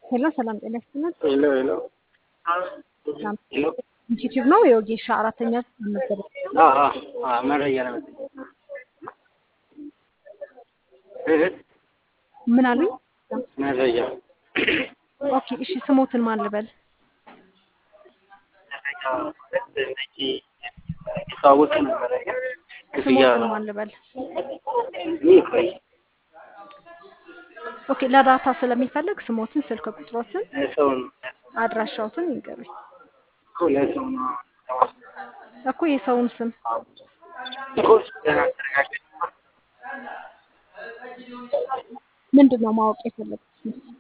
ሄሎ ሰላም ጤና ይስጥልን። ሄሎ ሄሎ ሰላም ሄሎ ኢንስቲትዩት ነው የወጌሻ አራተኛ መመዝገብ መረጃ ነው ምን አሉኝ? መረጃ ኦኬ እሺ ስሞትን ማን ልበል? ታውቁ ነበር ክፍያ ስሞትን ማን ልበል? ይሄ ኦኬ ለዳታ ስለሚፈልግ ስሞትን፣ ስልክ ቁጥሮትን፣ ሰውን አድራሻዎትን ይንገሩኝ። ለሰው ነው እኮ የሰውን ስም ኮስ ተናገራችሁ ምንድነው ማወቅ የፈለጉት?